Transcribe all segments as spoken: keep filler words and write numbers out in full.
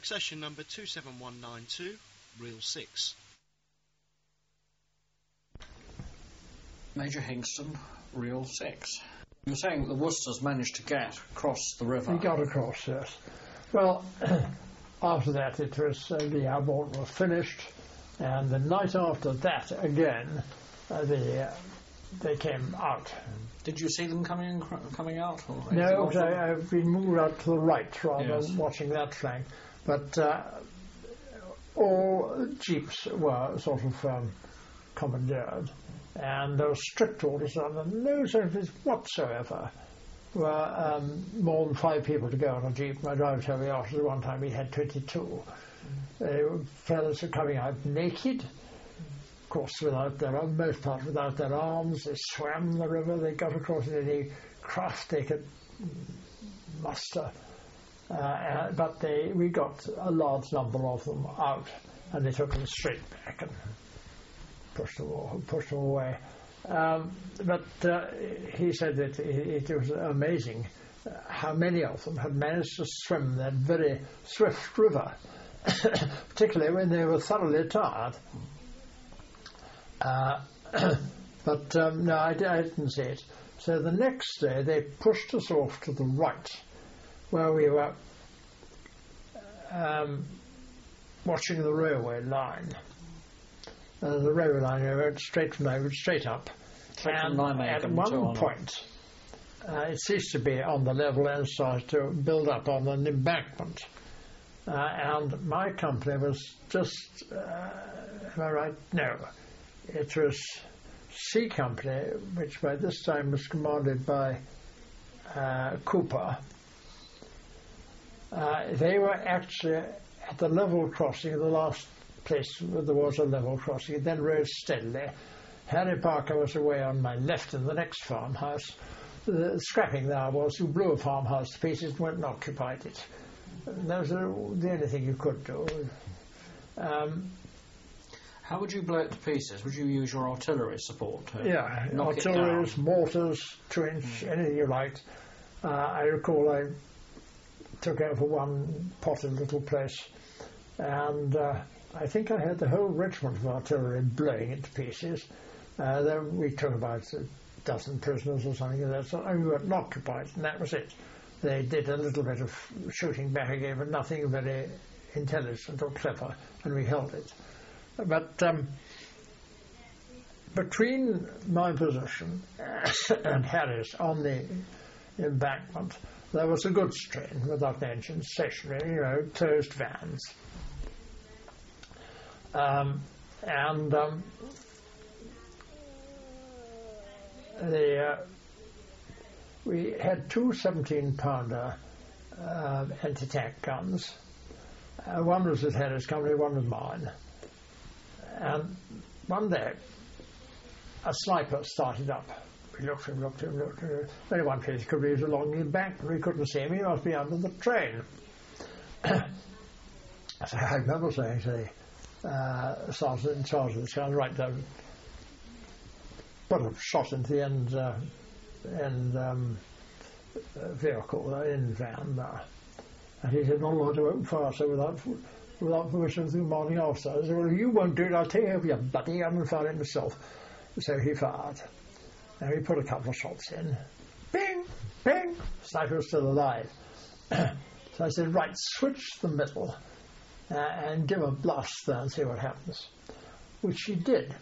Succession number two seven one nine two, reel six. Major Hingston, reel six. You're saying that the Worcesters managed to get across the river? We got across, yes. Well, after that it was, uh, the airborne was finished, and the night after that again, uh, the, uh, they came out. Did you see them coming coming out? Or no, I, I've been moved out to the right rather yes. than watching that flank. But uh, all jeeps were sort of um, commandeered, and there were strict orders on them. No service whatsoever were um, more than five people to go on a jeep. My driver told me after one time he had twenty-two. Mm. Uh, fellas were coming out naked, of course, without their most part without their arms. They swam the river. They got across in any craft they could muster. Uh, uh, but they, we got a large number of them out, and they took them straight back and pushed them, pushed them away. Um, but uh, he said that it, it was amazing how many of them had managed to swim that very swift river, particularly when they were thoroughly tired. Uh, but um, no, I, I didn't see it. So the next day they pushed us off to the right, where we were um, watching the railway line. Uh, the railway line went straight from over, straight up. Straight and from at one point, uh, it ceased to be on the level and started to build up on an embankment. Uh, and my company was just, uh, am I right? No. It was C Company, which by this time was commanded by uh, Cooper. Uh, they were actually at the level crossing, the last place where there was a level crossing. It then rose steadily. Harry Parker was away on my left in the next farmhouse. The scrapping there was, you blew a farmhouse to pieces and went and occupied it. And that was the only thing you could do. Um, How would you blow it to pieces? Would you use your artillery support to yeah, knock artillery, it down? mortars, two-inch, mm. anything you liked. Uh, I recall I took over one potted little place, and uh, I think I had the whole regiment of artillery blowing it to pieces. Uh, then we took about a dozen prisoners or something of that sort, and we were occupied, and that was it. They did a little bit of shooting back again, but nothing very intelligent or clever, and we held it. But um, between my position and Harry's on the embankment, there was a goods train without engines, stationary, you know, closed vans. Um, and um, the, uh, we had two seventeen-pounder uh, anti-tank guns. Uh, one was with Harry's company, one was mine. And one day, a sniper started up. We looked and looked and looked. And only one place could reach along the embankment. We couldn't see him. He must be under the train. So I remember saying to the uh, sergeant in charge of this guy, right there, put a shot into the end, uh, end um, vehicle, the end van there. And he said, not allowed to open fire, so without without permission of the commanding officer. I said, well, if you won't do it, I'll take over you, buddy. I'm going to fire it myself. So he fired. And we put a couple of shots in. Bing! Bing! Sniper was still alive. So I said, right, switch the middle uh, and give a blast there and see what happens. Which he did.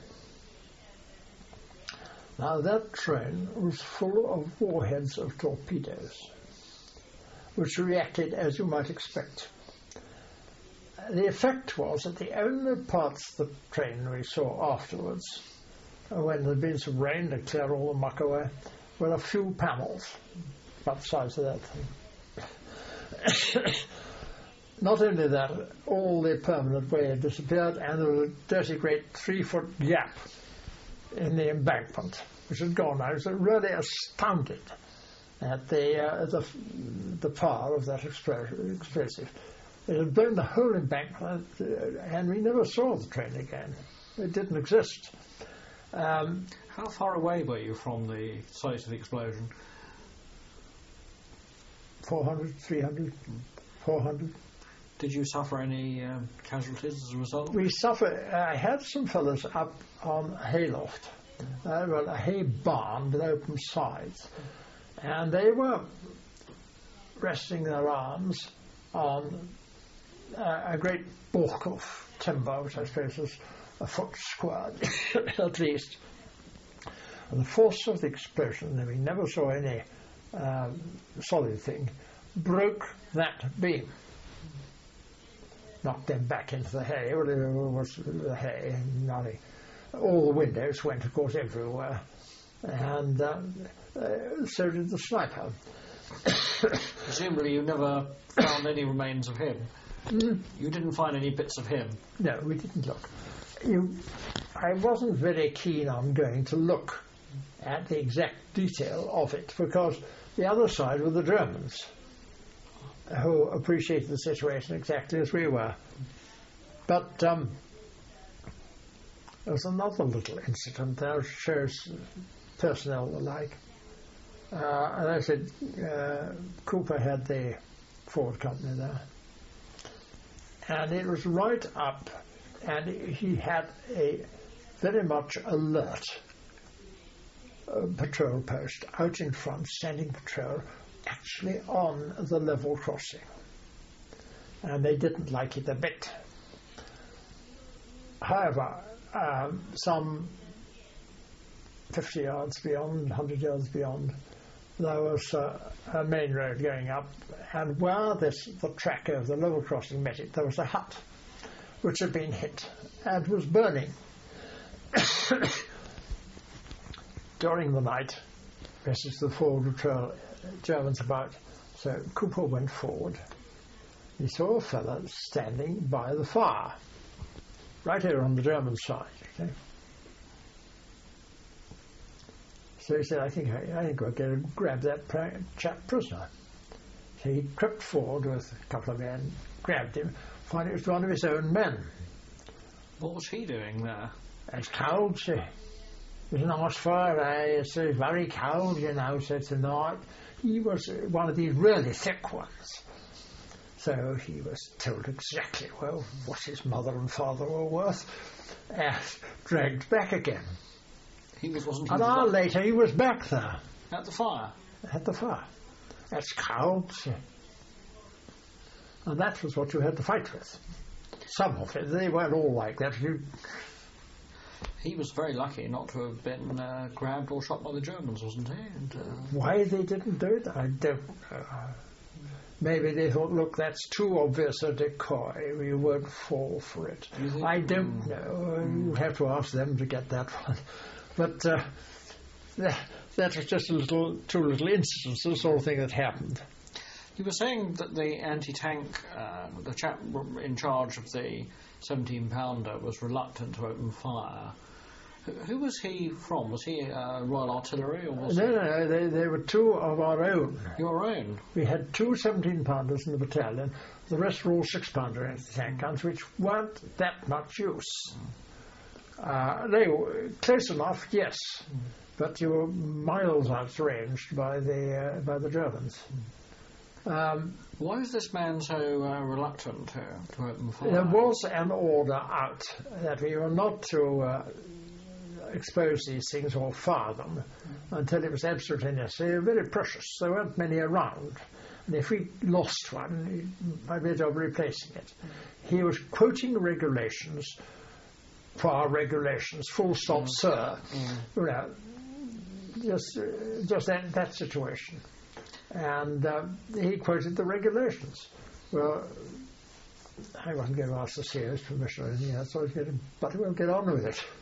Now that train was full of warheads of torpedoes, which reacted as you might expect. The effect was that the only parts of the train we saw afterwards, when there'd been some rain to clear all the muck away, were a few panels about the size of that thing. Not only that, all the permanent way had disappeared, and there was a dirty great three-foot gap in the embankment, which had gone. I was really astounded at the uh, the, the power of that explosive. It had blown the whole embankment, uh, and we never saw the train again. It didn't exist. Um, How far away were you from the site of the explosion? four hundred, three hundred, four hundred. Did you suffer any um, casualties as a result? We suffered. I had some fellows up on a hayloft, uh, well, a hay barn with open sides, and they were resting their arms on uh, a great balk of timber, which I suppose was a foot square at least. And the force of the explosion, and we never saw any um, solid thing, broke that beam. Knocked them back into the hay, whatever it was the hay, and nothing. All the windows went, of course, everywhere. And um, uh, so did the sniper. Presumably you never found any remains of him. Mm. You didn't find any bits of him? No, we didn't look. You, I wasn't very keen on going to look at the exact detail of it, because the other side were the Germans, who appreciated the situation exactly as we were. But um, there was another little incident that shows personnel alike. Uh, and I said, uh, Cooper had the Ford company there, and it was right up, and he had a very much alert uh, patrol post out in front, standing patrol, actually on the level crossing, and they didn't like it a bit. However, um, some fifty yards beyond, one hundred yards beyond, there was uh, a main road going up, and where this, the track of the level crossing met it, there was a hut which had been hit and was burning. During the night, this is the forward patrol, Germans about, so Cooper went forward. He saw a fellow standing by the fire, right here on the German side. Okay? So he said, I think I, I think we're going to grab that pra- chap prisoner. So he crept forward with a couple of men, grabbed him, found it was one of his own men. What was he doing there? It's cold, sir. It was nice fire, eh? It's uh, very cold, you know, so tonight. He was uh, one of these really thick ones. So he was told exactly, well, what his mother and father were worth, and dragged back again. He was, wasn't he? An hour later, he was back there. At the fire? At the fire. It's cold, sir. And that was what you had to fight with. Some of it, they weren't all like that. You, He was very lucky not to have been uh, grabbed or shot by the Germans, wasn't he? And, uh, why they didn't do it, I don't know. Maybe they thought, look, that's too obvious a decoy. We won't fall for it. Do I don't mm. know. Mm. You have to ask them to get that one. But uh, that, that was just a little, two little instances, the sort of thing that happened. You were saying that the anti-tank, uh, the chap in charge of the seventeen pounder was reluctant to open fire. Who, who was he from? Was he uh, Royal Artillery or was No, he... no, no. They, they were two of our own. Your own? We had two seventeen pounders in the battalion. The rest were all six pounder anti-tank guns, which weren't that much use. Uh, they were close enough, yes, but you were miles outranged by the uh, by the Germans. Um, Why was this man so uh, reluctant to, to open fire? there was an order out that we were not to uh, expose these things or fire them until it was absolutely necessary. They were very precious. There weren't many around. And if we lost one, it might be a job of replacing it. He was quoting regulations, fire regulations, full stop, mm. sir. Mm. You know, just, uh, just that, that situation. And uh, he quoted the regulations. Well, I wasn't going to ask the C O's permission or anything else, so I was going to, but we'll get on with it.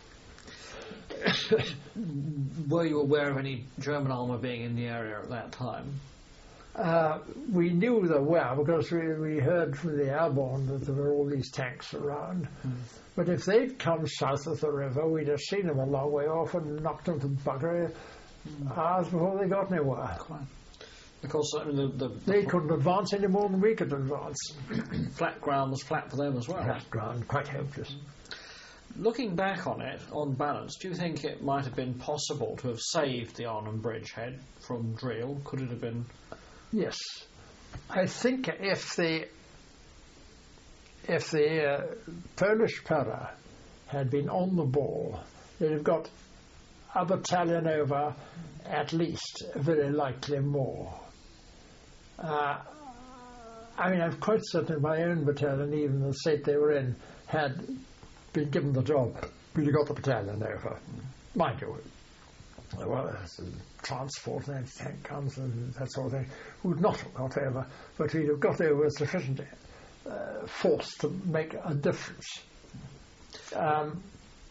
Were you aware of any German armour being in the area at that time? Uh, we knew there were, because we, we heard from the airborne that there were all these tanks around. Mm. But if they'd come south of the river, we'd have seen them a long way off and knocked them to buggery mm. hours before they got anywhere. Quite. Because I mean, the, the, they couldn't advance any more than we could advance. Flat ground was flat for them as well. Flat ground, quite hopeless. Looking back on it, on balance, do you think it might have been possible to have saved the Arnhem Bridgehead from drill? Could it have been? Yes. I think if the if the uh, Polish para had been on the ball, they'd have got a battalion over, at least, very likely more. Uh, I mean, I'm quite certain my own battalion, even the state they were in, had been given the job. We'd got the battalion over. Mind you, well, transport and anti-tank guns and that sort of thing, would not have got over, but we'd have got over sufficient uh, force to make a difference. Um,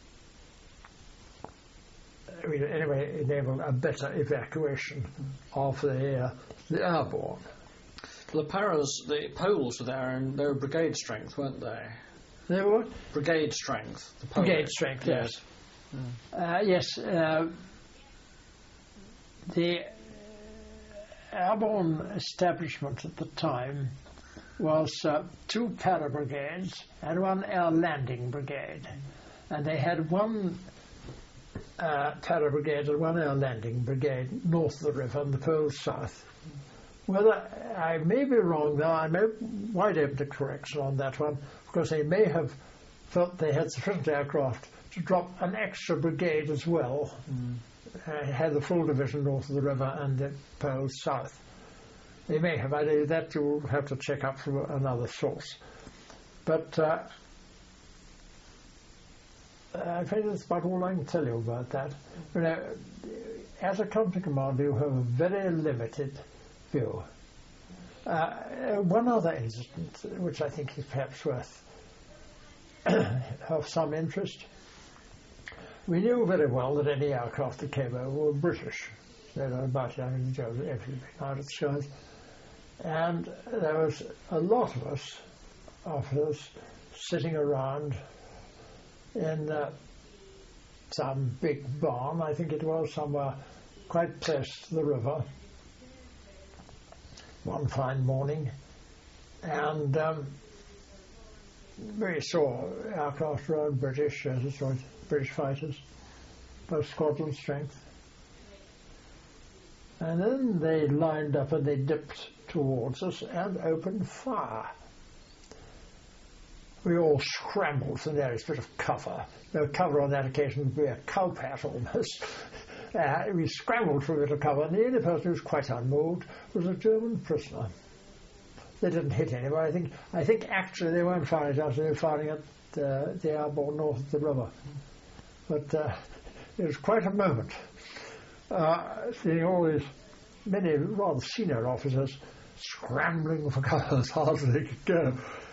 we anyway enabled a better evacuation of the, uh, the airborne. The Paras, the Poles were there, and they were brigade strength, weren't they? They were brigade strength. The Polish. Brigade strength, yes. Yes. Uh, yes uh, the airborne establishment at the time was uh, two para brigades and one air landing brigade, and they had one uh, para brigade and one air landing brigade north of the river and the Poles south. Whether I may be wrong now, I'm wide open to correction on that one, because they may have felt they had sufficient aircraft to drop an extra brigade as well, mm. uh, had the full division north of the river and the Poles south. They may have. I know that you'll have to check up from another source. But uh, I think that's about all I can tell you about that. You know, as a company commander, you have a very limited view. Uh, one other incident, which I think is perhaps worth of some interest. We knew very well that any aircraft that came over were British. They were about I mean, everything out of the skies. And there was a lot of us, officers, sitting around in uh, some big barn, I think it was, somewhere quite close to the river, one fine morning, and um, we saw aircraft around British, as it was, British fighters, both squadron strength. And then they lined up and they dipped towards us and opened fire. We all scrambled for the nearest bit of cover. No cover on that occasion would be a cowpat almost. Uh, we scrambled for a bit of cover, and the only person who was quite unmoved was a German prisoner. They didn't hit anyone. I think, I think actually they weren't firing at us, they were firing at uh, the airborne north of the river. But uh, it was quite a moment. Uh, seeing all these many rather senior officers scrambling for cover as hard as they could go.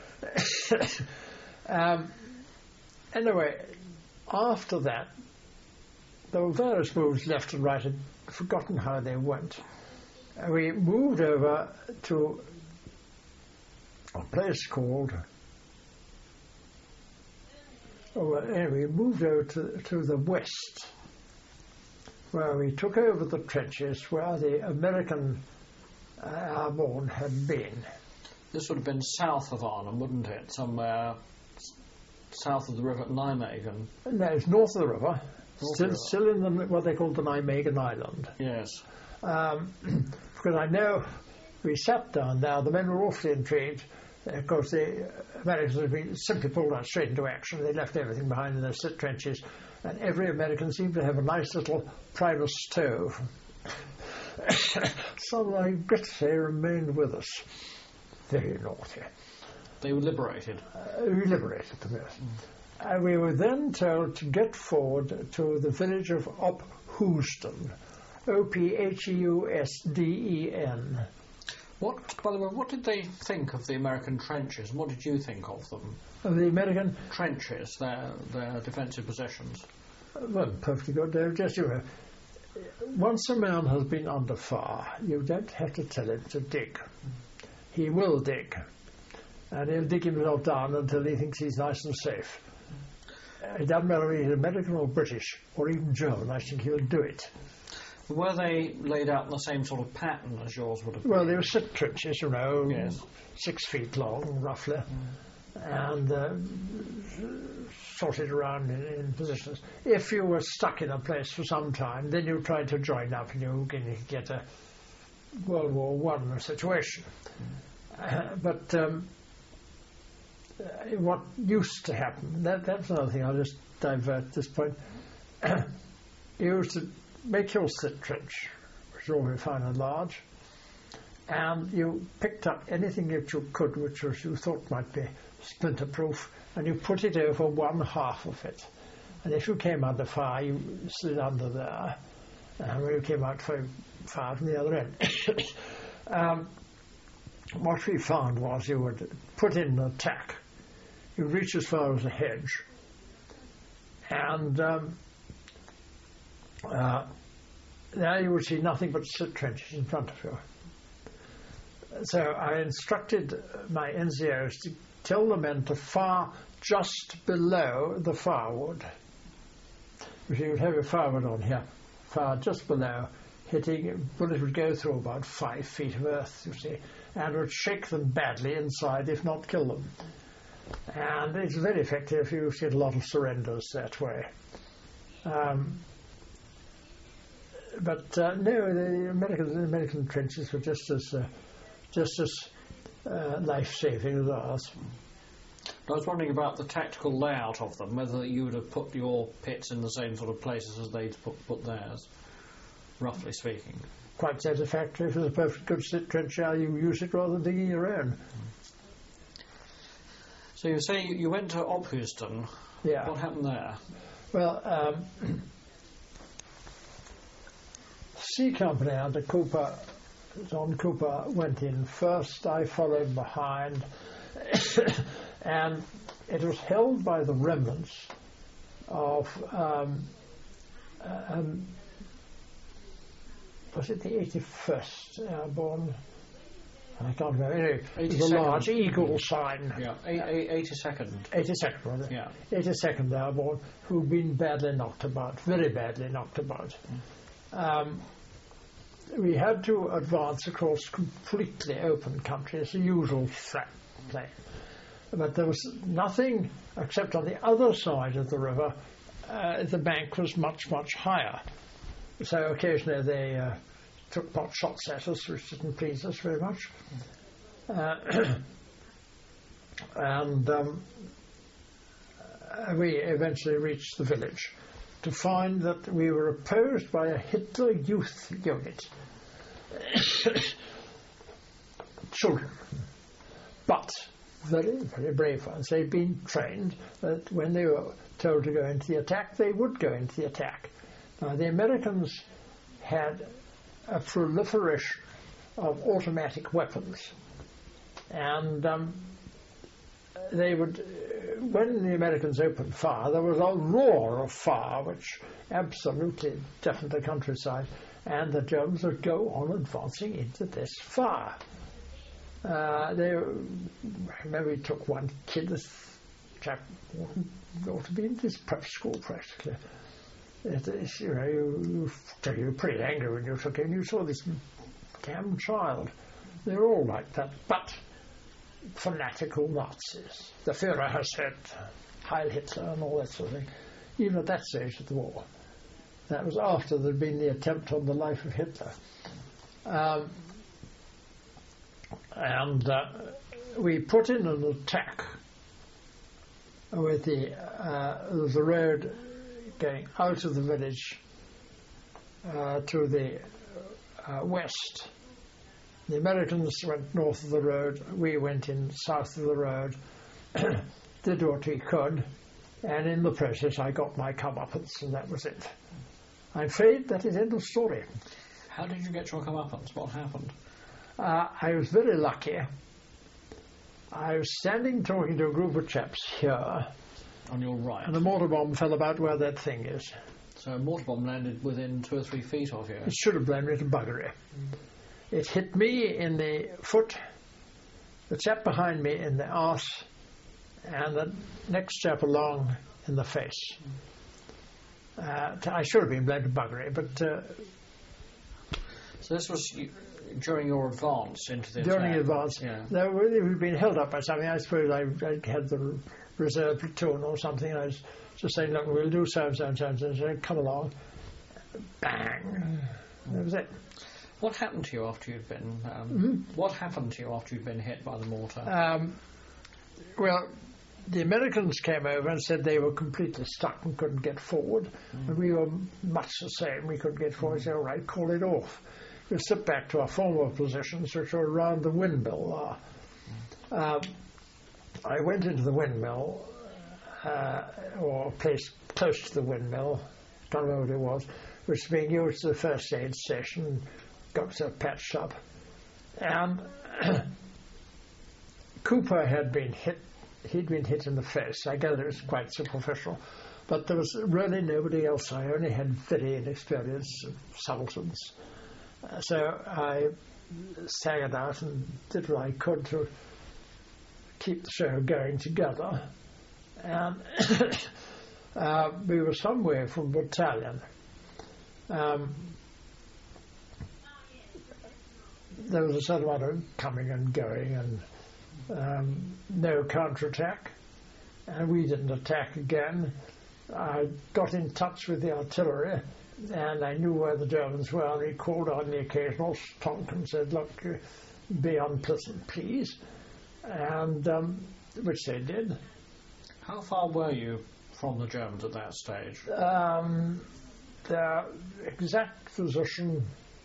um, anyway, after that, there were various moves left and right. I'd forgotten how they went. Uh, we moved over to a place called. Oh, well, anyway, we moved over to, to the west, where we took over the trenches where the American uh, airborne had been. This would have been south of Arnhem, wouldn't it? Somewhere south of the river at Nijmegen. No, it's north of the river. North Still, river. still in the, what they called the Nijmegen Island. Yes. Um, because I know we sat down there, the men were awfully intrigued. Of course, the Americans had been simply pulled out straight into action. They left everything behind in their sit trenches, and every American seemed to have a nice little private stove. Some, I regret to say, remained with us. Very naughty. They were liberated. Uh, we liberated them, yes. Mm. Uh, we were then told to get forward to the village of Opheusden, O P H E U S D E N. What, by the way, what did they think of the American trenches? What did you think of them? Of the American trenches, their their defensive positions. Well, perfectly good. They're just, you know, once a man has been under fire, you don't have to tell him to dig. He will dig, and he'll dig himself down until he thinks he's nice and safe. It doesn't matter whether he's American or British or even German. I think he'll do it. Were they laid out in the same sort of pattern as yours would have been? Well, they were sit trenches, you know, yes. six feet long, roughly, mm. and uh, sorted around in, in positions. If you were stuck in a place for some time, then you tried to join up and you can get a World War One situation. Mm. Uh, but um, uh, what used to happen, that, that's another thing, I'll just divert at this point. You used to make your slit trench, which was all very fine and large, and you picked up anything that you could, which was, you thought might be splinter-proof, and you put it over one half of it. And if you came under fire, you slid under there, and when you came out for fire from the other end. um, what we found was you would put in an attack. You'd reach as far as a hedge, and um, uh, there you would see nothing but slit trenches in front of you. So I instructed my N C Os to tell the men to fire just below the firewood. You would have your firewood on here, fire just below, hitting, bullet would go through about five feet of earth, you see, and would shake them badly inside, if not kill them. And it's very effective. You get a lot of surrenders that way. Um, but uh, no, the American, the American trenches were just as uh, just as uh, life-saving as ours. I was wondering about the tactical layout of them, whether you would have put your pits in the same sort of places as they'd put, put theirs, roughly speaking. Quite satisfactory. If it's a perfect good slit trench, you use it rather than digging your own. So you say you went to Obhuston. Yeah. What happened there? Well, um, C Company under Cooper, John Cooper, went in first. I followed behind. And it was held by the remnants of, um, um, was it the eighty-first Airborne? I can't remember. Anyway, it was a large eagle sign. Yeah, eighty-second. eighty-second, was it? Yeah. eighty-second Airborne, who'd been badly knocked about, very badly knocked about. Mm. Um, we had to advance across completely open country. It's the usual flat plain. But there was nothing except on the other side of the river, uh, the bank was much, much higher. So occasionally they uh, took pot shots at us, which didn't please us very much. Uh, and um, we eventually reached the village to find that we were opposed by a Hitler Youth unit. Children. But very, very brave ones. They'd been trained that when they were told to go into the attack, they would go into the attack. Now, the Americans had a proliferation of automatic weapons, and um, they would, uh, when the Americans opened fire, there was a roar of fire which absolutely deafened the countryside, and the Germans would go on advancing into this fire. Uh, they, maybe we took one kid, this chap ought to be in this prep school practically. It, it's, you know, you, you, you were pretty angry when you took him. You saw this damn child. They're all like that, but fanatical Nazis. The Führer has said Heil Hitler and all that sort of thing, even at that stage of the war. That was after there'd been the attempt on the life of Hitler. Um, And uh, we put in an attack with the, uh, the road going out of the village uh, to the uh, west. The Americans went north of the road, we went in south of the road, did what we could, and in the process I got my comeuppance, and that was it. I'm afraid that is end of story. How did you get your comeuppance? What happened? Uh, I was very lucky. I was standing talking to a group of chaps here. On your right. And a mortar bomb fell about where that thing is. So a mortar bomb landed within two or three feet of you? It should have landed in buggery. Mm. It hit me in the foot, the chap behind me in the arse, and the next chap along in the face. Uh, I should have been blamed for buggery, but... Uh, so this was... You, during your advance into the during attack? the advance. Yeah. No, we'd been held up by something. I suppose I, I had the reserve platoon or something. I was just saying, look, we'll do so and so and so and so. So come along. Bang. That was it. What happened to you after you'd been... Um, mm-hmm. What happened to you after you'd been hit by the mortar? Um, well, the Americans came over and said they were completely stuck and couldn't get forward. Mm. And we were much the same. We couldn't get forward. Mm. So, all right, call it off. We'll slip back to our former positions, which were around the windmill. Uh, mm. um, I went into the windmill, uh, or a place close to the windmill, can't remember what it was, which was being used as a first aid station, got myself patched up. And Cooper had been hit, he'd been hit in the face. I gather it was quite superficial. But there was really nobody else. I only had very inexperienced subalterns. Uh, so I staggered out and did what I could to keep the show going together. And uh, we were somewhere from battalion. Um, there was a certain amount of coming and going and um, no counterattack. And we didn't attack again. I got in touch with the artillery and I knew where the Germans were, and he called on the occasional stonk and said, look, uh, be unpleasant, please. And um, which they did. How far were you from the Germans at that stage? Um, their exact position,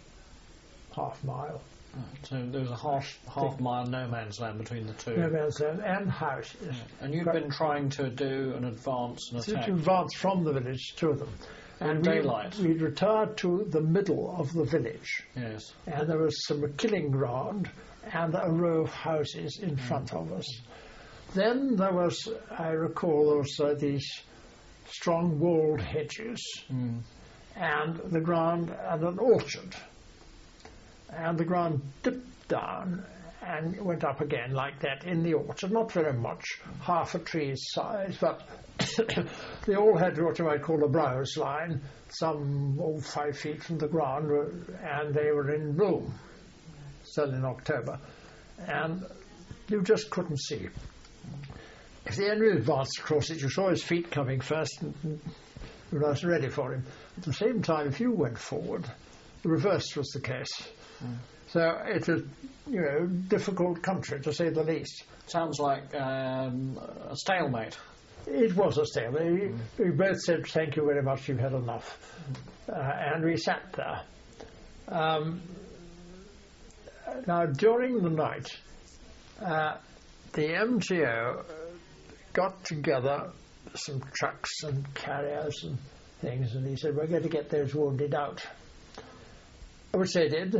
half mile. Oh, so there was a half half mile no man's land between the two. No man's land and houses. Yeah. And you'd been trying to do an advance and attack. To advance from the village to them. And daylight. We, we'd retired to the middle of the village. Yes. And there was some killing ground and a row of houses in mm. front of us. Then there was, I recall, there was uh, these strong walled hedges mm. and the ground and an orchard. And the ground dipped down and went up again like that in the orchard. Not very much, half a tree's size, but they all had what you might call a browse line, some oh, five feet from the ground, and they were in bloom, still in October. And you just couldn't see. If the enemy advanced across it, you saw his feet coming first, and you were not ready for him. At the same time, if you went forward, the reverse was the case. Mm. So it's a, you know, difficult country, to say the least. Sounds like um, a stalemate. It was a stalemate. Mm. We both said, thank you very much, you've had enough. Mm. Uh, and we sat there. Um, now, during the night, uh, the M T O got together some trucks and carriers and things, and he said, we're going to get those wounded out. Which they did.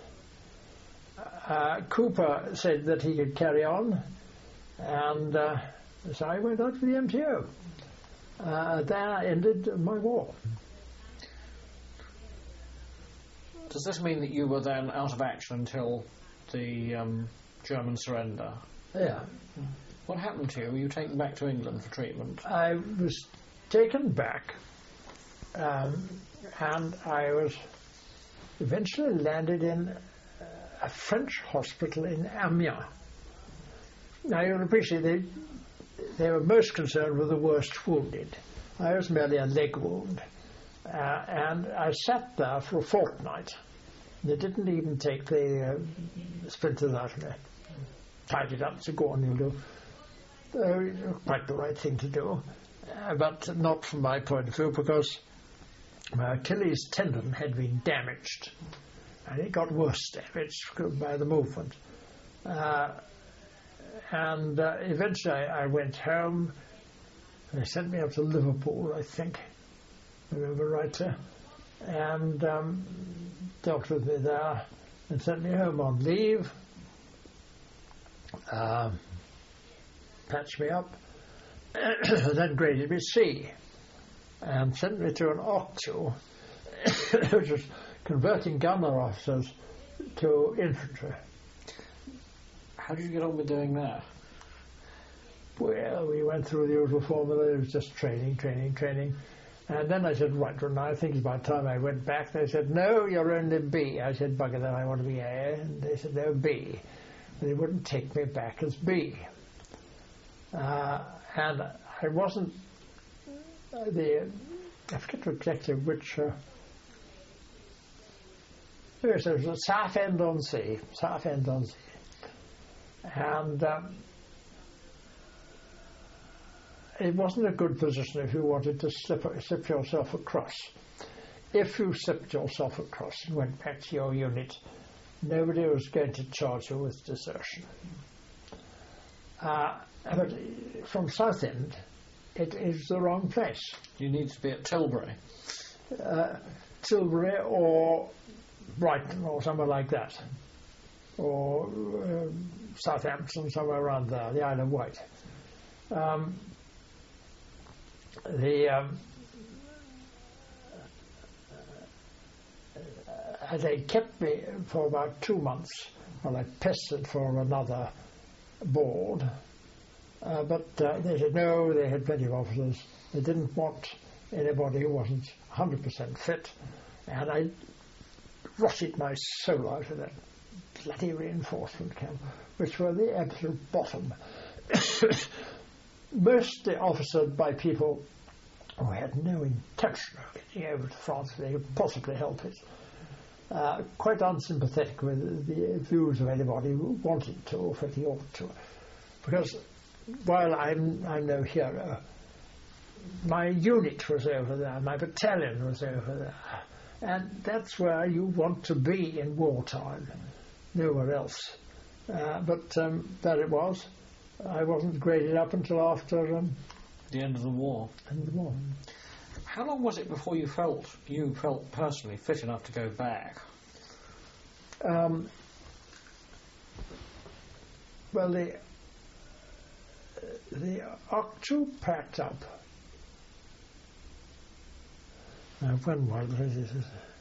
Uh, Cooper said that he could carry on, and uh, so I went out to the M T O. Uh, that ended my war. Does this mean that you were then out of action until the um, German surrender? Yeah. What happened to you? Were you taken back to England for treatment? I was taken back, um, and I was eventually landed in a French hospital in Amiens. Now you'll appreciate they, they were most concerned with the worst wounded. I was merely a leg wound. Uh, and I sat there for a fortnight. They didn't even take the uh, splinters out of me. Tied it up, so go on, you'll do. Uh, quite the right thing to do. Uh, but not from my point of view, because my Achilles tendon had been damaged, and it got worse damaged by the movement. Uh, and uh, eventually I, I went home. They sent me up to Liverpool, I think, I remember right there, and um, dealt with me there and sent me home on leave, uh, patched me up, then graded me C, and sent me to an Octo, which was converting gunner officers to infantry. How did you get on with doing that? Well, we went through the usual formula. It was just training, training, training. And then I said, right, now I think it's about time I went back. They said, no, you're only B. I said, bugger that, I want to be A. And they said, no, B. And they wouldn't take me back as B. Uh, and I wasn't, uh, the, I forget exactly which, uh, yes, it was a Southend-on-Sea, Southend-on-Sea. And um, it wasn't a good position if you wanted to slip, slip yourself across. If you slipped yourself across and went back to your unit, nobody was going to charge you with desertion. Uh, but from Southend, it is the wrong place. You need to be at Tilbury. Uh, Tilbury or Brighton or somewhere like that. Or uh, Southampton, somewhere around there, the Isle of Wight. Um, the um, uh, they kept me for about two months while I pestered for another board, uh, but uh, they said no, they had plenty of officers. They didn't want anybody who wasn't one hundred percent fit, and I rotted my soul out of that bloody reinforcement camp, which were the absolute bottom. Mostly officered by people who had no intention of getting over to France if they could possibly help it. Uh, quite unsympathetic with the views of anybody who wanted to or felt he ought to. Because while I'm, I'm no hero, my unit was over there, my battalion was over there. And that's where you want to be in wartime, nowhere else. Uh, but um, there it was. I wasn't graded up until after um, the end of the war. End of the war. How long was it before you felt you felt personally fit enough to go back? Um, well, the the Octu packed up. Now, when was it?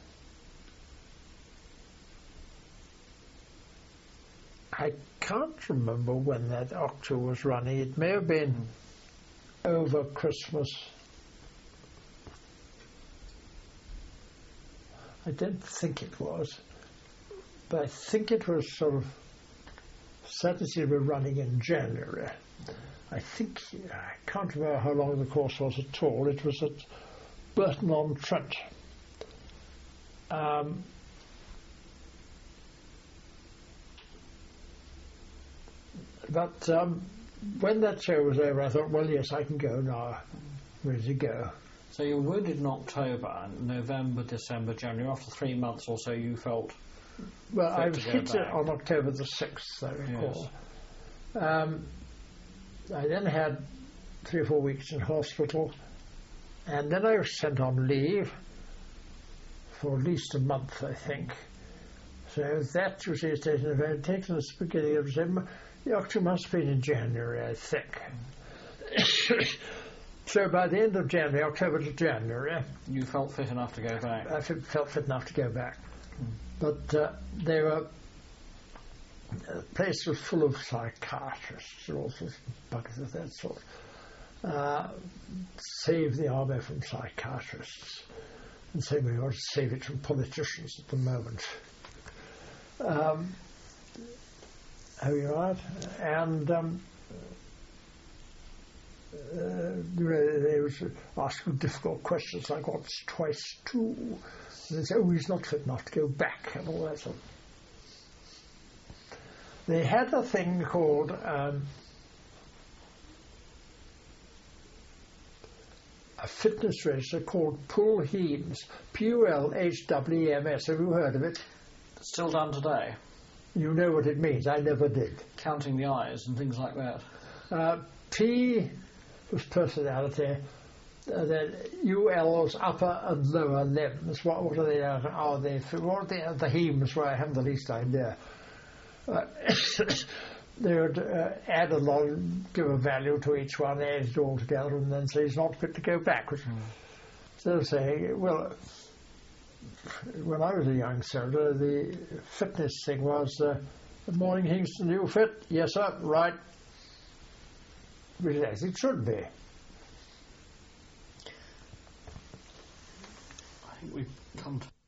I can't remember when that Octu was running. It may have been over Christmas. I don't think it was, but I think it was sort of certainly we were running in January. I think, I can't remember how long the course was at all. It was at Burton-on-Trent. Um, but um, when that show was over, I thought, well, yes, I can go now. Ready to go. So you were wounded in October, November, December, January. After three months or so, you felt. Well, I was hit on October the sixth, I recall. Yes. Um, I then had three or four weeks in hospital, and then I was sent on leave for at least a month, I think. So that was the station of had taken the beginning of December. The October must have been in January, I think. So by the end of January, October to January, you felt fit enough to go back. I felt fit enough to go back, mm. but uh, they were. The place was full of psychiatrists and all sorts of buggers of that sort. Uh, save the army from psychiatrists, and say we ought to save it from politicians at the moment. Um, are you right? And um, uh, they was asking difficult questions like what's twice two, and they say, oh, he's not fit enough to go back, and all that sort of. They had a thing called um, a fitness register called Pulhwms, P U L H W E M S. Have you heard of it? Still done today. You know what it means. I never did. Counting the eyes and things like that. Uh, P was personality. Uh, then U L was upper and lower limbs. What, what are they? Uh, are they? What are the, the hemes? Where I haven't the least idea. Uh, they would uh, add a lot, give a value to each one, add it all together, and then say he's not fit to go backwards. Mm. So they say, well, when I was a young soldier, the fitness thing was, uh, good morning, Hingston, you fit? Yes, sir, right. Which as it should be. I think we've come to